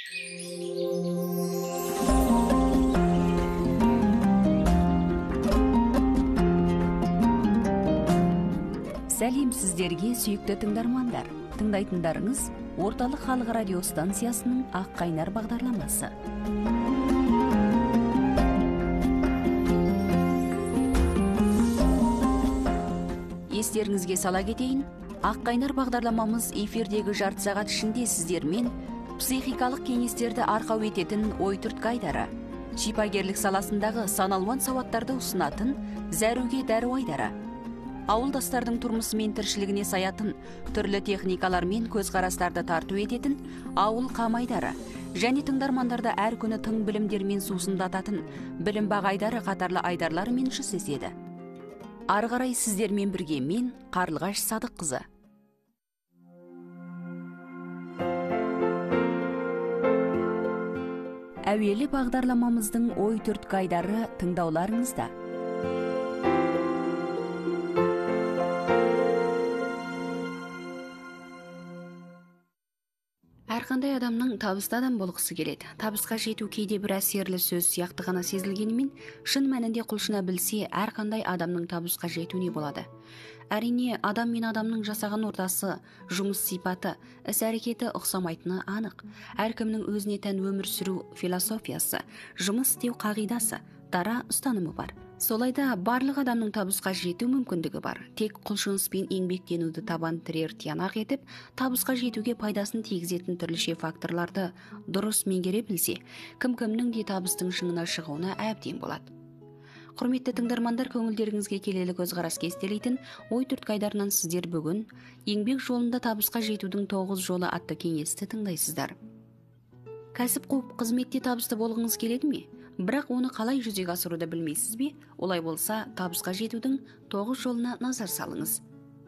Сәлем сіздерге, сүйікті тыңдармандар. Тыңдайтындарыңыз Орталық халық радио станциясының Ақ қайнар бағдарламасы. Естеріңізге сала кетейін, Ақ қайнар бағдарламамыз эфирдегі жарты сағат ішінде сіздермен психикалық кеңестерді арқау ететін ой түрткі айдары, шипагерлік саласындағы саналуан сауаттарды ұсынатын зәруге дәру айдары, ауылдастардың тұрмысы мен тіршілігіне саятын түрлі техникалар мен көзқарастарды тарту ететін ауыл қамайдары және тыңдармандарды әр күні тың білімдермен сусындататын білім бағайдары қатарлы айдарларымен жүздеседі. Ары қарай сіздермен бірге мен Қарлығаш Садыққызы. Әуелі бағдарламамыздың ой түрткі айдары тыңдауларыңызда. Әрқандай адамның табысты адам болғысы келеді. Табысқа жету кейде бір әсерлі сөз сияқты ғана сезілгенімен, шын мәнінде құлшына білсе, әрқандай адамның табысқа жетуіне болады. Әрине, адам мен адамның жасаған ортасы, жұмыс сипаты, іс-әрекеті ұқсамайтыны анық. Әркімнің өзіне тән өмір сүру философиясы, жұмыс істеу қағидасы, дара ұстанымы бар. Солайда барлық адамның табысқа жету мүмкіндігі бар. Тек құлшыныспен еңбектенуді табан тірер тиянақ етіп, табысқа жетуге пайдасын тигізетін түрліше факторларды дұрыс меңгере білсе, кім-кімнің де табыстың шыңына шығуына әбден болады. Құрметті тыңдармандар, көңілдеріңізге келелі көзқарас кестелейтін ой түрткі айдарынан сіздер бүгін еңбек жолында табысқа жетудің 9 жолы атты кеңесті тыңдайсыздар. Кәсіп қуып қызметте табысты болғыңыз келеді ме? Бірақ оны қалай жүзеге асыруды білмейсіз бе? Олай болса, табысқа жетудің 9 жолына назар салыңыз.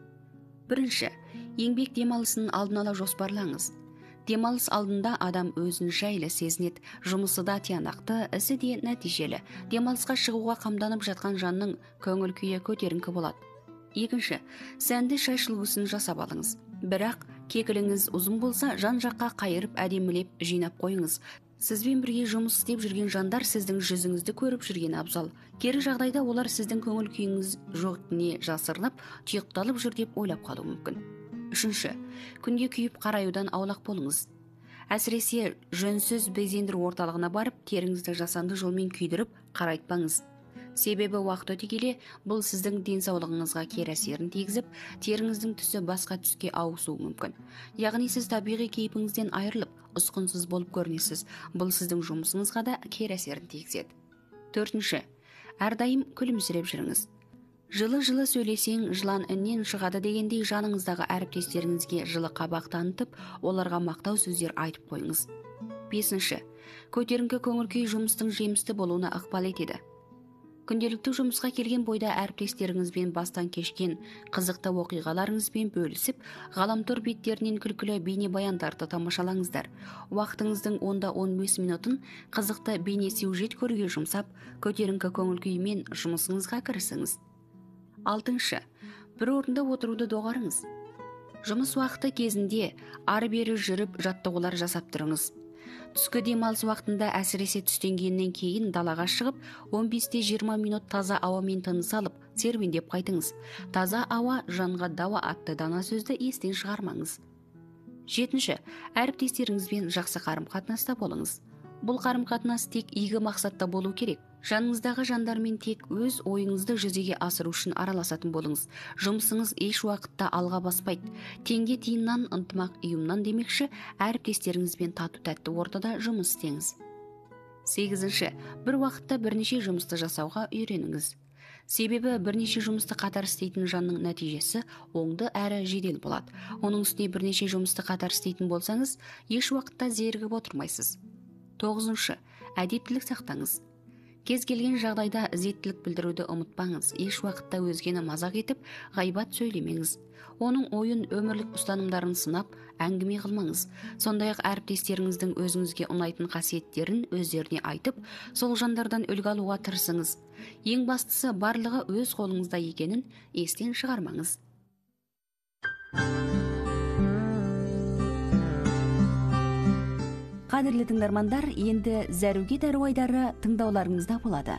Бірінші, еңбек демалысын алдын ала жоспарлаңыз. Демалыс алдында адам өзін жайлы сезінеді, жұмысы да тиянақты, ісі де нәтижелі. Демалысқа шығуға қамданып жатқан жанның көңіл күйі көтеріңкі болады. Екінші, сәнді шаш үлгісін жасап алыңыз. Бірақ кекіліңіз ұзын болса, жан-жаққа қайырып әдемілеп жинап қойыңыз. Сізбен бірге жұмыс істеп жүрген жандар сіздің жүзіңізді көріп жүрген абзал. Кері жағдайда олар сіздің көңіл күйіңіз жоқ не жасырынып, тұйықталып жүр деп ойлап қалуы мүмкін. Үшінші, күнге күйіп қараюдан аулақ болыңыз. Әсіресе жөнсіз безендіру орталығына барып, теріңізді жасанды жолмен күйдіріп қарайтпаңыз. Себебі уақыт өте келе бұл сіздің денсаулығыңызға кері әсерін тигізіп, теріңіздің түсі басқа түске ауысуы мүмкін. Яғни сіз табиғи кейпіңізден айырылып, ұсқынсыз болып көрінесіз. Бұл сіздің жұмысыңызға да кері әсерін тигізеді. Төртінші, әрдайым күлімсіреп жүріңіз. Жылы-жылы сөйлесең, жылан іннен шығады дегендей жаныңыздағы әріптестеріңізге жылы қабақ танытып, оларға мақтау сөздер айтып қойыңыз. Бесінші, көтеріңкі көңіл күй жұмыстың жемісті болуына ықпал етеді. Күнделікті жұмысқа келген бойда әріптестеріңізбен бастан кешкен қызықты оқиғаларыңызбен бөлісіп, ғаламтор беттерінен күлкілі бейнебаяндарды тамашалаңыздар. Уақытыңыздың 10-15 минутын қызықты бейне сюжет көруге жұмсап, көтеріңкі көңіл күймен жұмысыңызға кірісіңіз. Алтыншы, бір орында отыруды доғарыңыз. Жұмыс уақыты кезінде ары-бері жүріп жаттығулар жасап тұрыңыз. Түскі демалыс уақытында әсіресе түстен кейіннен кейін далаға шығып, 15-20 минут таза ауамен тыныс алып, серуендеп қайтыңыз. Таза ауа жанға дауа атты дана сөзді естен шығармаңыз. Жетінші, әріптестеріңізбен жақсы қарым-қатынаста болыңыз. Бұл қарым-қатынас тек игі мақсатта болу керек. Жаныңыздағы жандармен тек өз ойыңызды жүзеге асыру үшін араласатын болыңыз. Жұмысыңыз еш уақытта алға баспайды. Теңге тиыннан, ынтымақ ұйымнан демекші, әріптестеріңізбен тату-тәтті ортада жұмыс істеңіз. Сегізінші, бір уақытта бірнеше жұмысты жасауға үйреніңіз. Себебі бірнеше жұмысты қатар істейтін жанның нәтижесі оңды әрі жедел болады. Оның үстіне бірнеше жұмысты қатар істейтін болсаңыз, еш уақытта зерігіп отырмайсыз. Тоғызыншы, әдептілік сақтаңыз. Кез келген жағдайда ізеттілік білдіруді ұмытпаңыз. Еш уақытта өзгені мазақ етіп, ғайбат сөйлемеңіз. Оның ойын, өмірлік ұстанымдарын сынап, әңгіме қылмаңыз. Сондай-ақ әріптестеріңіздің өзіңізге ұнайтын қасиеттерін өздеріне айтып, сол жандардан үлгі алуға тырысыңыз. Ең бастысы, барлығы өз қолыңызда екенін естен шығармаңыз. Қадірлі тыңдармандар, енді зәруге дәру айдары тыңдауларыңызда болады.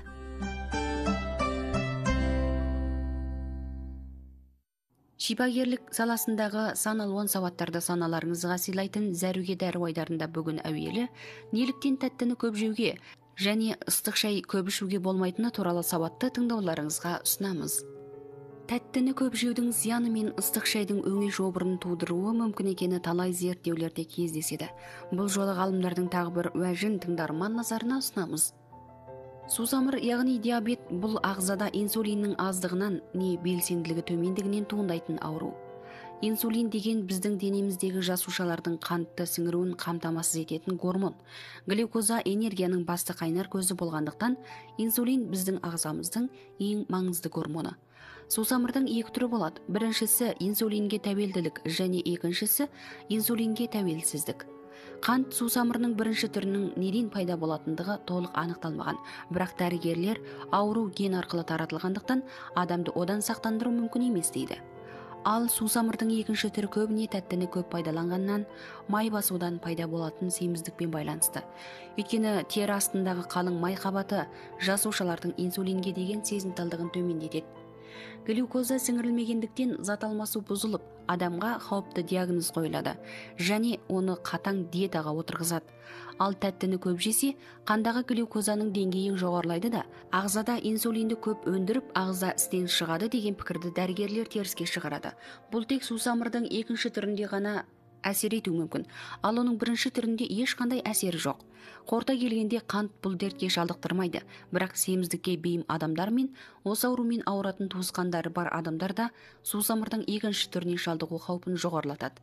Шипагерлік саласындағы сан алуан сауаттарды саналарыңызға сыйлайтын зәруге дәру айдарында бүгін әуелі неліктен тәттіні көп жеуге және ыстық шай көп ішуге болмайтыны туралы сауатты тыңдауларыңызға ұсынамыз. Тәттіні көп жеудің зияны мен ыстық шайдың өңеш обырын тудыруы мүмкін екені талай зерттеулерде кездеседі. Бұл жолы ғалымдардың тағы бір уәжін тыңдарман назарына ұсынамыз. Сусамыр, яғни диабет, бұл ағзада инсулиннің аздығынан не белсенділігі төмендігінен туындайтын ауру. Инсулин деген біздің денеміздегі жасушалардың қантты сіңіруін қамтамасыз ететін гормон. Глюкоза энергияның басты қайнар көзі болғандықтан, инсулин біздің ағзамыздың ең маңызды гормоны. Сусамырдың екі түрі болады. Біріншісі инсулинге тәуелділік және екіншісі инсулинге тәуелсіздік. Қант сусамырының бірінші түрінің неден пайда болатындығы толық анықталмаған, бірақ дәрігерлер ауру ген арқылы таратылғандықтан адамды одан сақтандыру мүмкін емес дейді. Ал сусамырдың екінші түрі көбіне тәттіні көп пайдаланғаннан май басудан пайда болатын семіздікпен байланысты. Өйткені тері астындағы қалың май қабаты жасушалардың инсулинге деген сезімталдығын төмендетеді. Глюкоза сіңірілмегендіктен зат алмасу бұзылып, адамға қауіпті диагноз қойылады және оны қатаң диетаға отырғызады. Ал тәттіні көп жесе, қандағы глюкозаның деңгейі жоғарылайды да, ағзада инсулинді көп өндіріп, ағза істен шығады деген пікірді дәрігерлер теріске шығарады. Бұл тек сусамырдың екінші түрінде ғана әсер ету мүмкін, ал оның бірінші түрінде ешқандай әсері жоқ. Қорыта келгенде қант бұл дертке шалдықтырмайды, бірақ семіздікке бейім адамдар мен осы аурумен ауыратын туысқандары бар адамдарда сусамырдың екінші түріне шалдығу қаупін жоғарылатады.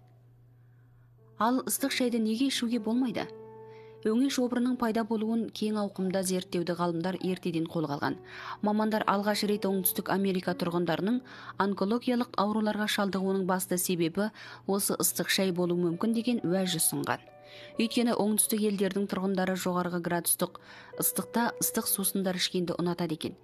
Ал ыстық шайды неге ішуге болмайды? Өңеш обырының пайда болуын кең ауқымда зерттеуді ғалымдар ертеден қолға алған. Мамандар алғаш рет Оңтүстік Америка тұрғындарының онкологиялық ауруларға шалдығуының басты себебі осы ыстық шай болуы мүмкін деген уәж ұсынған. Өйткені оңтүстік елдердің тұрғындары жоғарғы градустық ыстықта ыстық сусындар ішкенді ұнатады екен.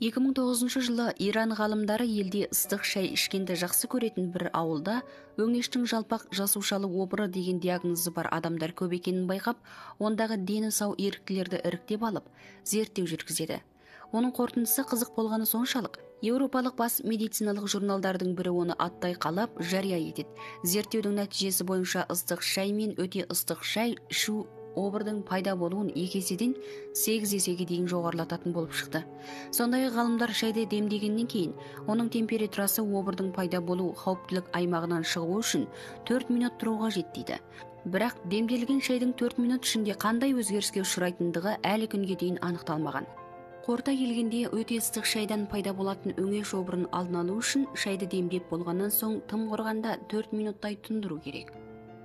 2009 жылы Иран ғалымдары елде ыстық шай ішкенді жақсы көретін бір ауылда өңештің жалпақ жасушалы обыры деген диагнозы бар адамдар көп екенін байқап, ондағы дені сау еріктілерді іріктеп алып, зерттеу жүргізеді. Оның қорытындысы қызық болғаны соншалық, еуропалық бас медициналық журналдардың бірі оны аттай қалап жария етеді. Зерттеудің нәтижесі бойынша ыстық шай мен өте ыстық шай ішу обырдың пайда болуын 2 еседен 8 есеге дейін жоғарылататын болып шықты. Сондай ғалымдар шайды демдегеннен кейін, оның температурасы обырдың пайда болу қауіптілік аймағынан шығу үшін 4 минут тұруға жетті. Бірақ демделген шайдың 4 минут ішінде қандай өзгеріске ұшырайтындығы әлі күнге дейін анықталмаған. Қорыта келгенде, өте ыстық шайдан пайда болатын өңеш обырын алдын алу үшін шайды демдеп болғаннан соң тым құрғанда 4 минуттай тұндыру керек.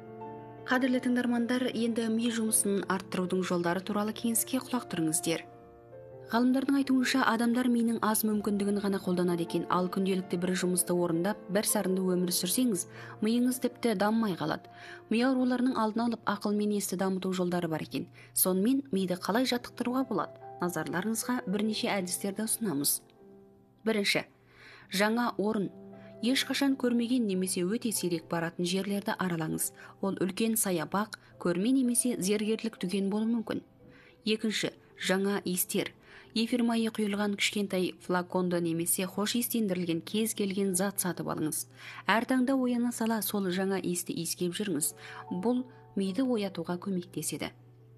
Қадірлі тыңдармандар, енді ми жұмысын арттырудың жолдары туралы кеңеске құлақ түріңіздер. Ғалымдардың айтуынша, адамдар миының аз мүмкіндігін ғана қолданады екен, ал күнделікті бір жұмысты орындап, бір сарынды өмір сүрсеңіз, миыңыз тіпті дамымай қалады. Ми ауруларының алдын алып, ақыл мен есті дамыту жолдары бар екен. Сонымен миды қалай жаттықтыруға болады? Назарларыңызға бірнеше әдістерді ұсынамыз. Бірінші, жаңа орын. Ешқашан көрмеген немесе өте сирек баратын жерлерді аралаңыз. Ол үлкен саябақ, көрме немесе зергерлік дүкен болуы мүмкін. Екінші, жаңа иістер. Эфир майы құйылған кішкентай флаконды немесе хош иістендірілген кез келген зат сатып алыңыз. Әр таңда ояна сала сол жаңа иісті иіскеп жүріңіз. Бұл миды оятуға көмектеседі.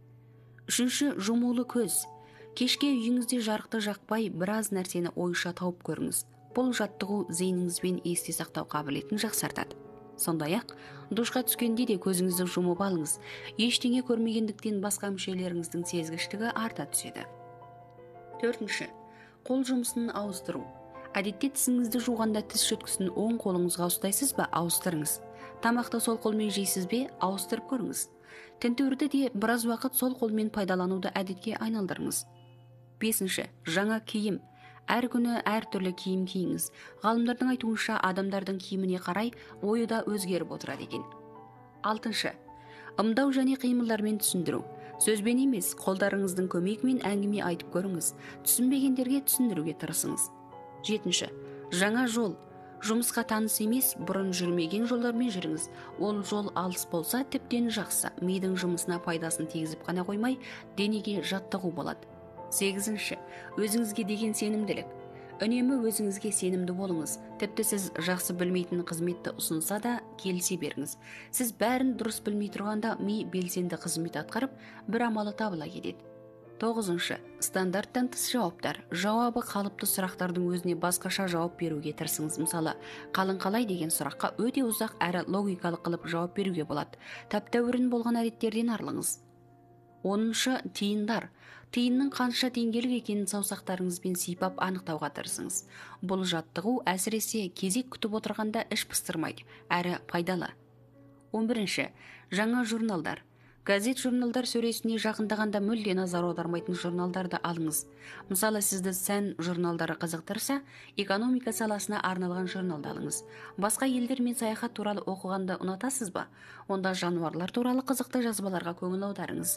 Үшінші, жұмулы көз. Кешке үйіңізде жарықты жақпай, біраз нәрсені ойша тауып көріңіз. Бұл жаттығу зейніңізбен есте сақтау қабілетін жақсартады. Сондай-ақ, душқа түскенде де көзіңізді жұмып алыңыз. Ештеңе көрмегендіктен басқа мүшелеріңіздің сезгіштігі арта түседі. Төртінші, қол жұмысын ауыстыру. Әдетте тісіңізді жуғанда тіс шөткісін оң қолыңызға ұстайсыз ба, ауыстырыңыз. Тамақты сол қолмен жейсіз бе, ауыстырып көріңіз. Тінтуірді де біраз уақыт сол қолмен пайдалануды әдетке айналдырыңыз. Бесінші, жаңа киім. Әр күні әр түрлі киім киіңіз. Ғалымдардың айтуынша, адамдардың киіміне қарай ойы да өзгеріп отырады екен. Алтыншы, ымдау және қимылдармен түсіндіру. Сөзбен емес, қолдарыңыздың көмегімен әңгіме айтып көріңіз. Түсінбегендерге түсіндіруге тырысыңыз. Жетінші, жаңа жол. Жұмысқа таныс емес, бұрын жүрмеген жолдармен жүріңіз. Ол жол алыс болса, тіптен жақсы. Мидың жұмысына пайдасын тигізіп қана қоймай, денеге жаттығу болады. 8. Өзіңізге деген сенімділік. Үнемі өзіңізге сенімді болыңыз. Тіпті сіз жақсы білмейтін қызметті ұсынса да келісе беріңіз. Сіз бәрін дұрыс білмей тұрғанда ми белсенді қызмет атқарып, бір амалы табыла кетеді. 9. Стандарттан тыс жауаптар. Жауабы қалыпты сұрақтардың өзіне басқаша жауап беруге тырысыңыз. Мысалы, қалың қалай деген сұраққа өте ұзақ әрі логикалық қылып жауап беруге болады. Тәп-тәуірін болған әдеттерден арылыңыз. 10. Тиындар. Тиынның қанша теңгелік екенін саусақтарыңызбен сипап анықтауға тырысыңыз. Бұл жаттығу әсіресе кезек күтіп отырғанда іш пыстырмайды, әрі пайдалы. 11. Жаңа журналдар. Газет журналдар сөресіне жақындағанда мүлде назар аудармайтын журналдарды алыңыз. Мысалы, сізді сән журналдары қызықтырса, экономика саласына арналған журналды алыңыз. Басқа елдермен саяхат туралы оқығанды ұнатасыз ба? Онда жануарлар туралы қызықты жазбаларға көңіл аударыңыз.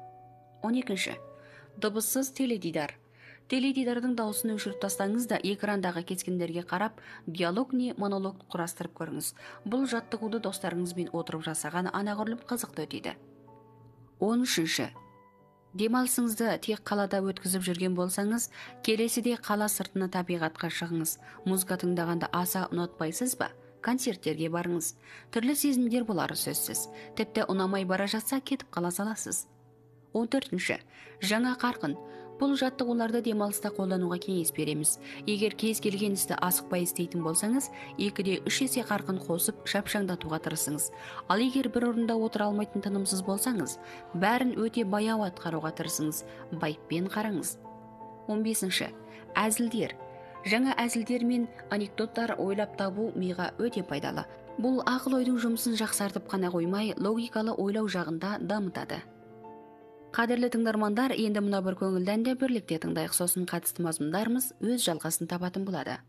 12. Дыбыссыз теледидар. Теледидардың дауысын өшіріп тастаңыз да экрандағы кескіндерге қарап, диалог не монолог құрастырып көріңіз. Бұл жаттығуды достарыңызбен отырып жасаған анағұрлым қызықты өтеді. 13. Демалысыңызды тек қалада өткізіп жүрген болсаңыз, келесіде қала сыртына табиғатқа шығыңыз. Музыка тыңдағанды аса ұнатпайсыз ба? Концерттерге барыңыз. Түрлі сезімдер болары сөзсіз. Тіпті ұнамай бара жатса кетіп қала саласыз. 14. Жаңа қарқын. Бұл жаттығуларды демалыста қолдануға кеңес береміз. Егер кез келген істі асықпай істейтін болсаңыз, 2-де 3 есе қарқын қосып шапшаңдатуға тырысыңыз. Ал егер бір орында отыра алмайтын тынымсыз болсаңыз, бәрін өте баяу атқаруға тырысыңыз, байыппен қараңыз. 15. Әзілдер. Жаңа әзілдер мен анекдоттар ойлап табу миға өте пайдалы. Бұл ақыл-ойдың жұмысын жақсартып қана қоймай, логикалы ойлау жағында дамытады. Қадірлі тыңдармандар, енді мына бір көңілді әнді бірлікте тыңдайық, сосын қатысты мазмұндарымыз өз жалғасын табатын болады.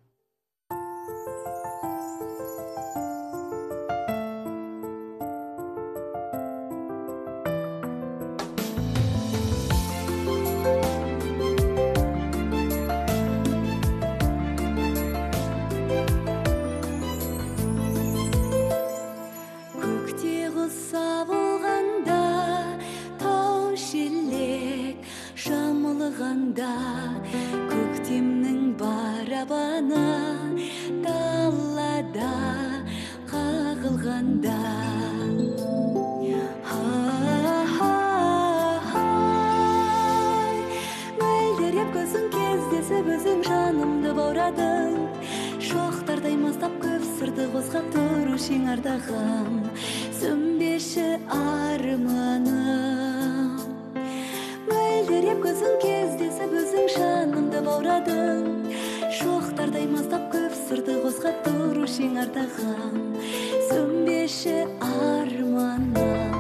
Көктемнің барабаны далада қағылғанда, мөлдіреп көзің кездесіп өзің жанымды баурадың. Шоқтардай маздап көп сырды қозғап тұрушың ардағым, сөнбеші арманым. Мөлдіреп көзің кездесіп өзің жанымды баурадың. Шоқтардай маздап көп сырды қозғап тұрушың ардағым, сөнбеші арманым.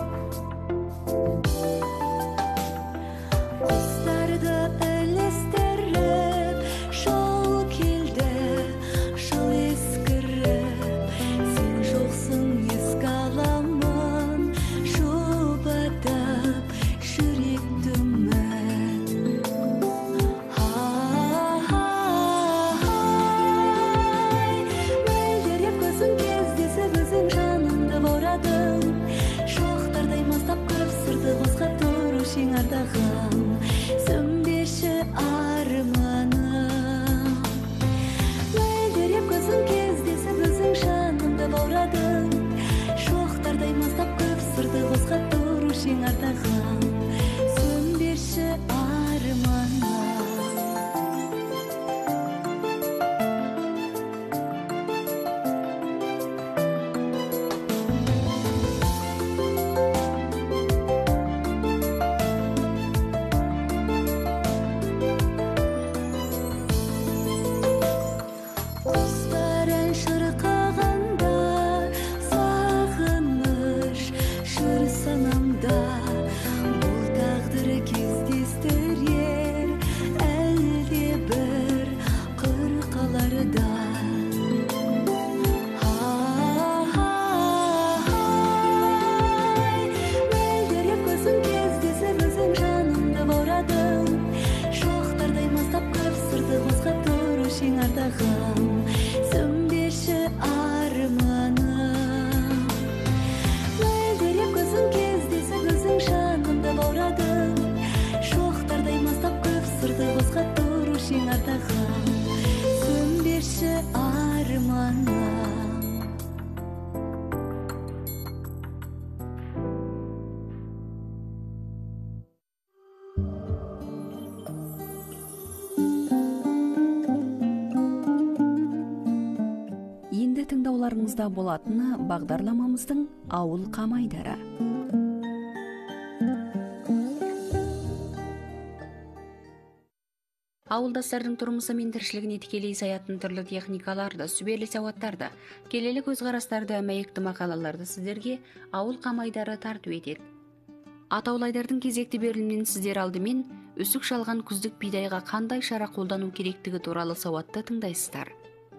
Құстарды ілестіріп, жол келді, жол ескіріп. Сен жоқсың еске аламын, жұбатып жүректі үміт. Мөлдіреп көзің кездесіп өзің жанымды баурадың. Шоқтардай маздап көп сырды қозғап тұрушың ардағым, сөнбеші арманым. Мөлдіреп көзің кездесіп өзің жанымды баурадың. Шоқтардай маздап көп сырды қозғап тұрушың ардағым, сөнбеші арманым. Құстар ән шырқағанда, сағыныш жүр санамда. қолыңызда болатыны бағдарламамыздың ауыл қамайдары. Ауылдастардың тұрмысы мен тіршілігіне тікелей саятын түрлі техникаларды, сүбелі сауаттарды, келелі көзқарастарды, мәйекті мақалаларды сіздерге ауыл қамайдары тарту етеді. Атаулайдардың кезекті берілімінен сіздер алдымен үсік шалған күздік бидайға қандай шара қолдану керектігі туралы сауатты тыңдайсыздар.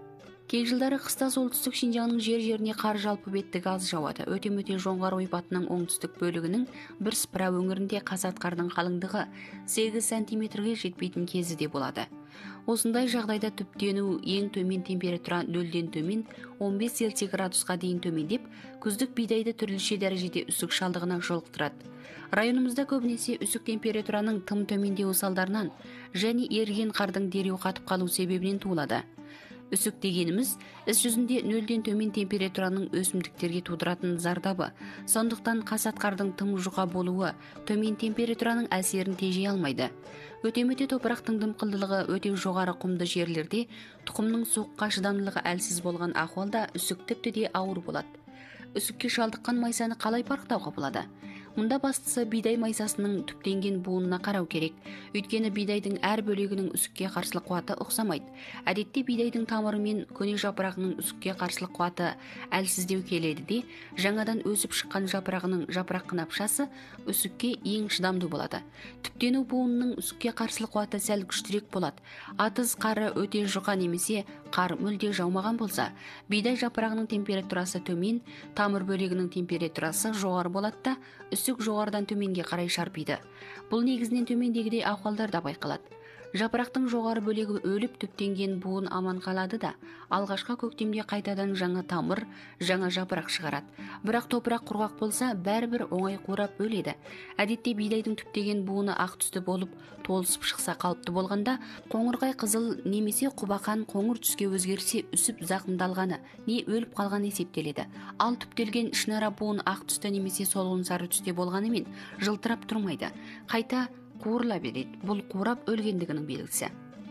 Кей жылдары қыста солтүстік Шинжаңның жер-жеріне қар жалпы беттігі аз жауады. Өте-мөте жоңғар ойпатының оңтүстік бөлігінің бірсыпыра өңірінде қасат қардың қалыңдығы 8 сантиметрге жетпейтін кезі де болады. Осындай жағдайда түптену ең төмен температура 0-ден төмен 15 Цельсий градусқа дейін төмендеп, күздік бидайды түрліше дәрежеде үсік шалдығына жолықтырады. Районымызда көбінесе үсік температураның тым төмендеуі салдарынан және еріген қардың дереу қатып қалу себебінен туылады. Үсік дегеніміз іс жүзінде 0-ден төмен температураның өсімдіктерге тудыратын зардабы. Сондықтан қасат қардың тым жұқа болуы төмен температураның әсерін тежей алмайды. Өте-мөте топырақтың дымқылдылығы өте жоғары құмды жерлерде тұқымның суыққа шыдамдылығы әлсіз болған ахуалда үсік тіпті де ауыр болады. Үсікке шалдыққан майсаны қалай парықтауға болады? Мұнда бастысы бидай майсасының түптенген буынына қарау керек. Өйткені бидайдың әр бөлегінің үсікке қарсылық қуаты ұқсамайды. Әдетте бидайдың тамыры мен көне жапырағының үсікке қарсылық қуаты әлсіздеу келеді де, жаңадан өсіп шыққан жапырағының жапырақ қынапшасы үсікке ең шыдамды болады. Түптену буынының үсікке қарсылық қуаты сәл күштірек болады. Атыз қары өте жұқа немесе қар мүлде жаумаған болса, бидай жапырағының температурасы төмен, тамыр бөлегінің температурасы жоғары болады да, үсік жоғарыдан төменге қарай шарпиды. Бұл негізінен төмендегідей ахуалдарда байқалады. Жапырақтың жоғары бөлігі өліп түптенген буын аман қалады да, алғашқы көктемде қайтадан жаңа тамыр, жаңа жапырақ шығарады. Бірақ топырақ құрғақ болса, бәрібір оңай қурап өледі. Әдетте бидайдың түптеген буыны ақ түсті болып, толысып шықса қалыпты болғанда, қоңырқай қызыл немесе құбақан қоңыр түске өзгерсе, үсіп зақымдалғаны не өліп қалғаны есептеледі. Ал түптелген ішінара буын ақ түсті немесе солғын сары түсте болғанымен жылтырап тұрмайды. Қайта қуырыла береді. Бұл қурап өлгендігінің белгісі.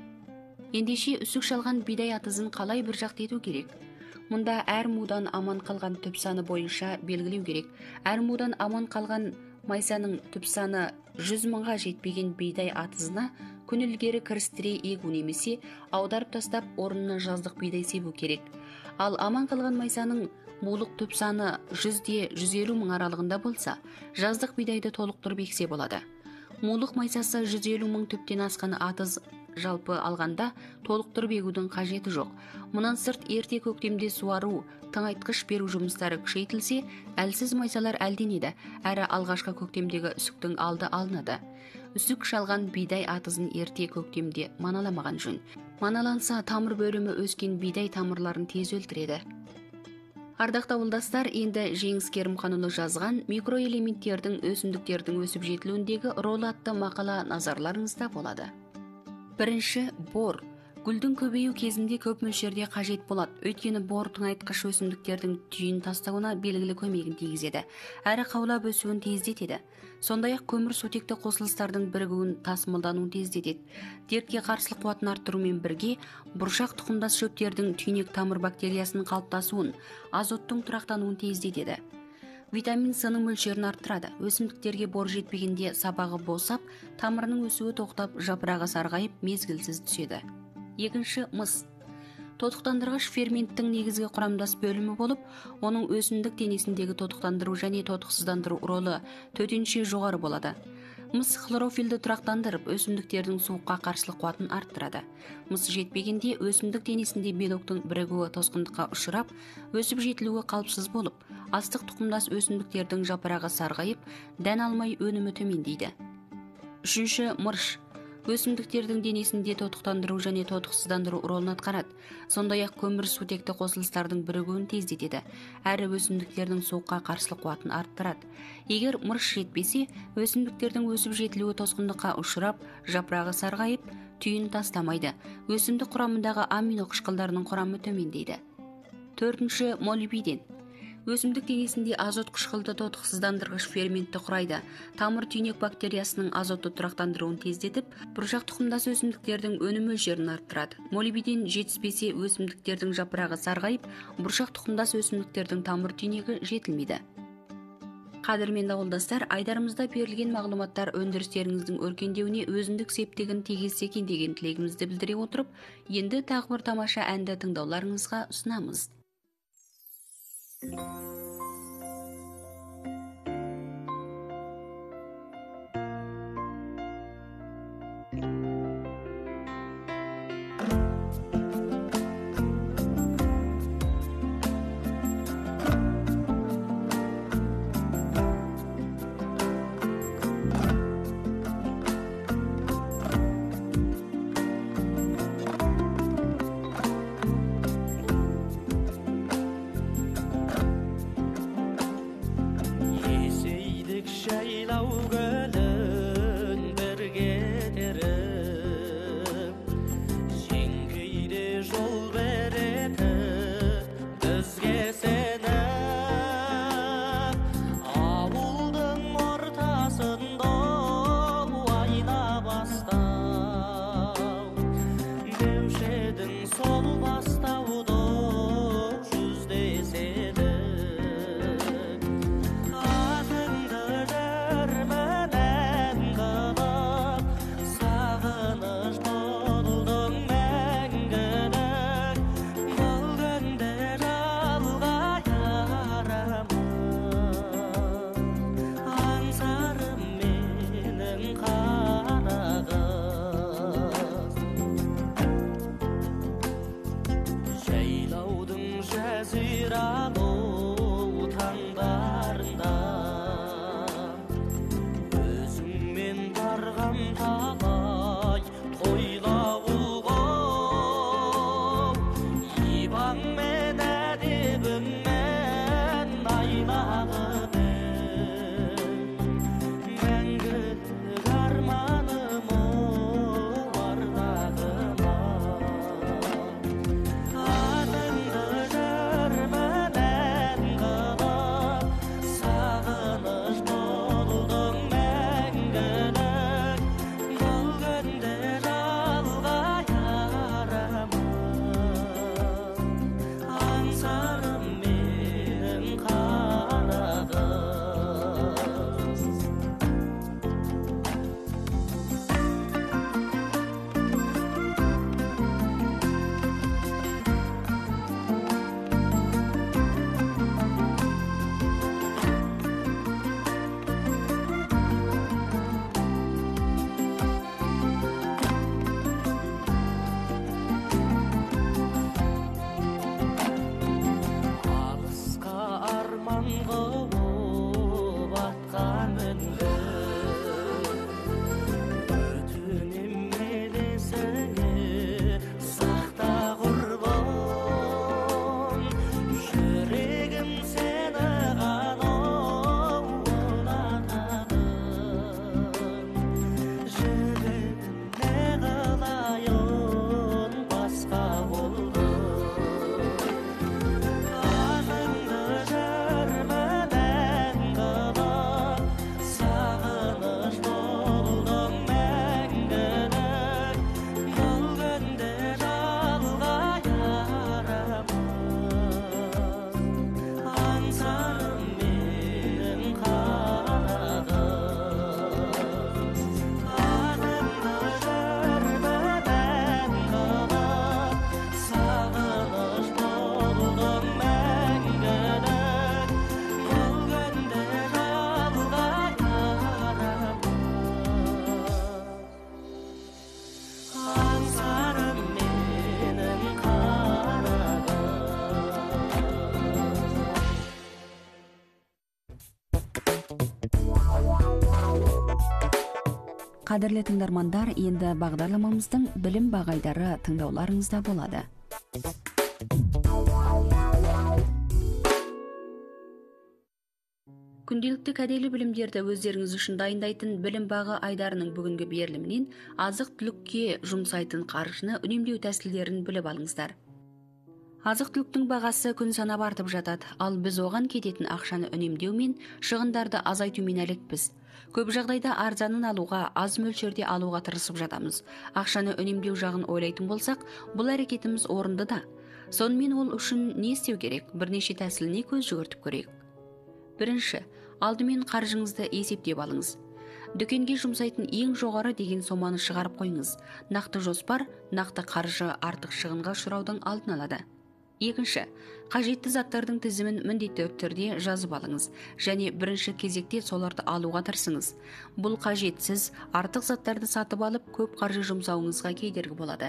Ендеше үсік шалған бидай атызын қалай бір жақты ету керек? Мұнда әр мудан аман қалған түп саны бойынша белгілеу керек. Әр мудан аман қалған майсаның түп саны 100 мыңға жетпеген бидай атызына күн ілгері кірістіре егу немесе аударып тастап орнына жаздық бидай себу керек. Ал аман қалған майсаның мулық түп саны 100-150 мың аралығында болса, жаздық бидайды толықтырып ексе болады. Мулық майсасы 150 мың түптен асқан атыз жалпы алғанда толықтырып егудің қажеті жоқ. Мұнан сырт ерте көктемде суару, тыңайтқыш беру жұмыстары күшейтілсе, әлсіз майсалар әлденеді, әрі алғашқы көктемдегі үсіктің алды алынады. Үсік шалған бидай атызын ерте көктемде маналамаған жөн. Маналанса, тамыр бөлімі өскен бидай тамырларын тез өлтіреді. Ардақты ауылдастар, енді Жеңіс Керімханұлы жазған микроэлементтердің өсімдіктердің өсіп жетілуіндегі ролы атты мақала назарларыңызда болады. Бірінші, бор. Гүлдің көбею кезінде көп мөлшерде қажет болады. Өйткені бор тыңайтқыш өсімдіктердің түйін тастауына белгілі көмегін тигізеді, әрі қаулап өсуін тездетеді. Сондай-ақ көмір-сутекті қосылыстардың бірігуін тасымалдануын тездетеді. Дертке қарсылық қуатын арттырумен бірге, бұршақ тұқымдас шөптердің түйнек тамыр бактериясының қалыптасуын, азоттың тұрақтануын тездетеді. Витамин С-ның мөлшерін арттырады. Өсімдіктерге бор жетпегенде сабағы босап, тамырының өсуі тоқтап, жапырағы сарғайып, мезгілсіз түседі. Екінші, мыс. Тотықтандырғыш ферменттің негізгі құрамдас бөлімі болып, оның өсімдік денесіндегі тотықтандыру және тотықсыздандыру ролы төтенше жоғары болады. Мыс хлорофилді тұрақтандырып, өсімдіктердің суыққа қарсылық қуатын арттырады. Мыс жетпегенде өсімдік денесінде белоктың бірігуі тосқындыққа ұшырап, өсіп жетілуі қалыпсыз болып, астық тұқымдас өсімдіктердің жапырағы сарғайып, дән алмай өнімі төмендейді. Үшінші, мырыш. Өсімдіктердің денесінде тотықтандыру және тотықсыздандыру ролын атқарады. Сондай-ақ көмір-сутекті қосылыстардың бірігуін тездетеді, әрі өсімдіктердің суыққа қарсылық қуатын арттырады. Егер мырыш жетпесе, өсімдіктердің өсіп жетілуі тосқындыққа ұшырап, жапырағы сарғайып, түйін тастамайды. Өсімдік құрамындағы амино қышқылдарының құрамы төмендейді. Төртінші, молибден. Өсімдік денесінде азот қышқылды тотықсыздандырғыш ферментті құрайды. Тамыр түйнек бактериясының азотты тұрақтандыруын тездетіп, бұршақ тұқымдас өсімдіктердің өнім мөлшерін арттырады. Молибден жетіспесе, өсімдіктердің жапырағы сарғайып, бұршақ тұқымдас өсімдіктердің тамыр түйнегі жетілмейді. Қадірменді ауылдастар, айдарымызда берілген мағлұматтар өндірістеріңіздің өркендеуіне өзіндік септігін тигізсе екен деген тілегімізді білдіре отырып, енді тағы бір тамаша әнді тыңдауларыңызға ұсынамыз. Қадірлі тыңдармандар, енді бағдарламамыздың білім бағайдары тыңдауларыңызда болады. Күнделікті кәделі білімдерді өздеріңіз үшін дайындайтын білім бағы айдарының бүгінгі берілімінен азық түлікке жұмсайтын қаржыны үнемдеу тәсілдерін біліп алыңыздар. Азық-түліктің бағасы күн санап артып жатады, ал біз оған кететін ақшаны үнемдеу мен шығындарды азайтумен әлекпіз. Көп жағдайда арзанын алуға, аз мөлшерде алуға тырысып жатамыз. Ақшаны үнемдеу жағын ойлайтын болсақ, бұл әрекетіміз орынды да. Сонымен ол үшін не істеу керек? Бірнеше тәсіліне көз жүгіртіп көрейік. Бірінші, алдымен қаржыңызды есептеп алыңыз. Дүкенге жұмсайтын ең жоғары деген соманы шығарып қойыңыз. Нақты жоспар, нақты қаржы артық шығынға ұшыраудың алдын алады. Екінші, қажетті заттардың тізімін міндетті түрде жазып алыңыз және бірінші кезекте соларды алуға тырысыңыз. Бұл қажетсіз, артық заттарды сатып алып, көп қаржы жұмсауыңызға кедергі болады.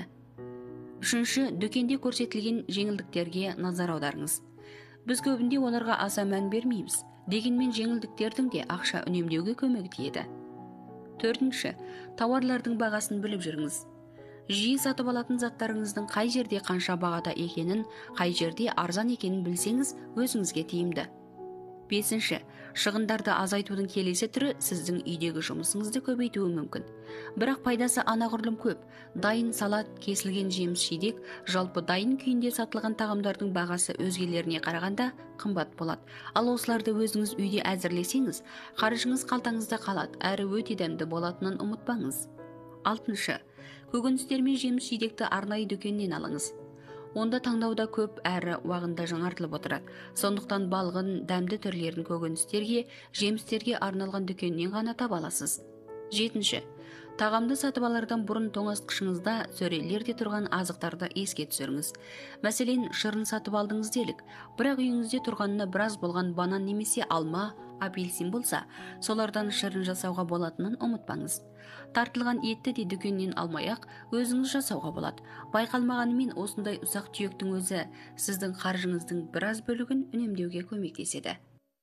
Үшінші, дүкенде көрсетілген жеңілдіктерге назар аударыңыз. Біз көбінде оларға аса мән бермейміз, дегенмен жеңілдіктердің де ақша үнемдеуге көмегі тиеді. Төртінші, тауарлардың бағасын біліп жүріңіз. Жиі сатып алатын заттарыңыздың қай жерде қанша бағада екенін, қай жерде арзан екенін білсеңіз, өзіңізге тиімді. Бесінші, шығындарды азайтудың келесі түрі сіздің үйдегі жұмысыңызды көбейтуі мүмкін. Бірақ пайдасы анағұрлым көп. Дайын салат, кесілген жеміс-жидек, жалпы дайын күйінде сатылған тағамдардың бағасы өзгелеріне қарағанда қымбат болады. Ал осыларды өзіңіз үйде әзірлесеңіз, қаржыңыз қалтаңызда қалады, әрі өте дәмді болатынын ұмытпаңыз. Алтыншы, көкөністер мен жеміс-жидекті арнайы дүкеннен алыңыз. Онда таңдауда көп әрі уағында жаңартылып отырады. Сондықтан балғын, дәмді түрлерін көкөністерге, жемістерге арналған дүкеннен ғана таба аласыз. Жетінші, тағамды сатып алардан бұрын тоңазытқышыңызда сөрелерде тұрған азықтарды еске түсіріңіз. Мәселен, шырын сатып алдыңыз делік, бірақ үйіңізде тұрғанына біраз болған банан немесе алма, апельсин болса, солардан шырын жасауға болатынын ұмытпаңыз. Тартылған етті де дүкеннен алмай-ақ өзіңіз жасауға болады. Байқалмағанымен осындай ұсақ түйектің өзі сіздің қаржыңыздың біраз бөлігін үнемдеуге көмектеседі.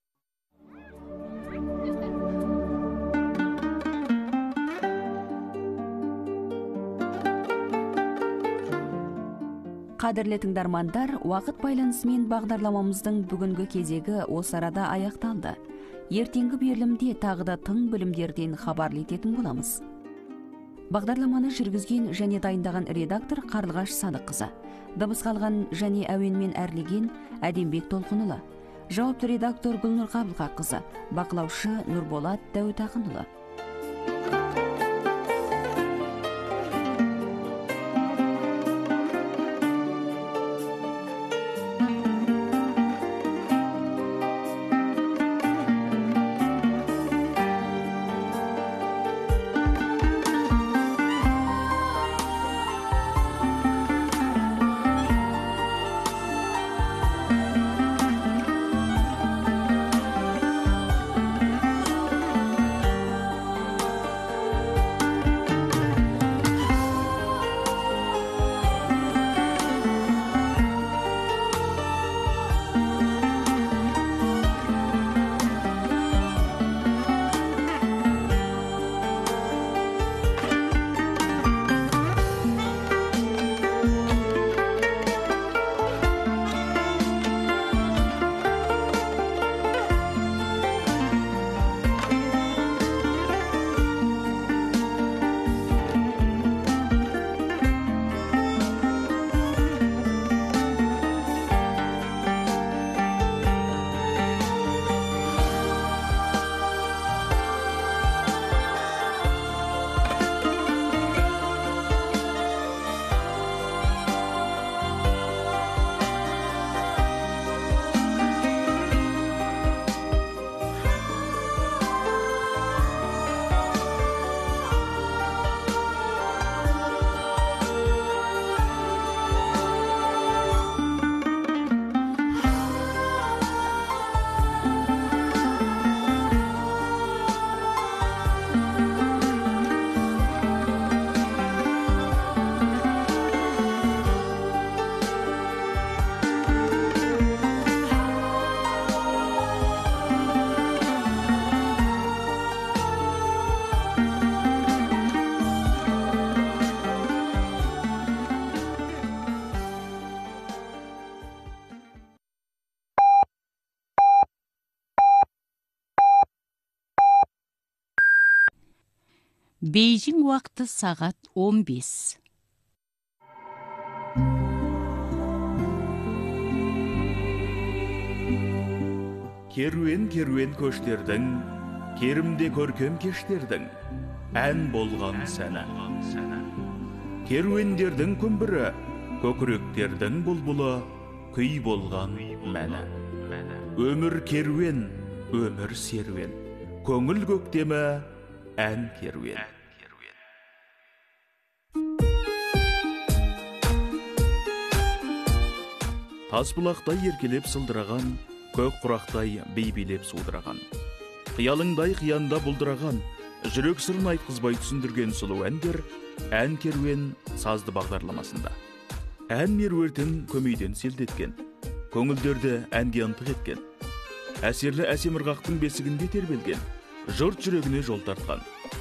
Қадірлі тыңдармандар, уақыт байланысымен бағдарламамыздың бүгінгі кезегі осы арада аяқталды. Ертеңгі берілімде тағы да тың білімдерден хабарлы ететін боламыз. Бағдарламаны жүргізген және дайындаған редактор Қарлығаш Садыққызы. Дыбысқа алған және әуенмен әрлеген Әдембек Толқынұлы. Жауапты редактор Гүлнұр Қабылқақызы. Бақылаушы Нұрболат Дәуітақынұлы. Бейжің уақыты сағат 15. Керуен көштердің, керімде көркем кештердің, ән болған сәні. Керуендердің күмбірі, көкіректердің бұлбұлы, күй болған мәні. Өмір керуен, өмір серуен, көңіл көктемі, ән керуен. Тасбұлақтай еркелеп сылдыраған, көк құрақтай бейбелеп судыраған. Қиялыңдай қиянда бұлдыраған, жүрек сырын айтқызбай түсіндірген сұлу әндер ән керуен сазды бағдарламасында. Ән меруертін көмейден селдеткен, көңілдерді әнге ынтық еткен. Әсерлі әсем ырғақтың бесігінде тербелген, жұрт жүрегіне жол тартқан.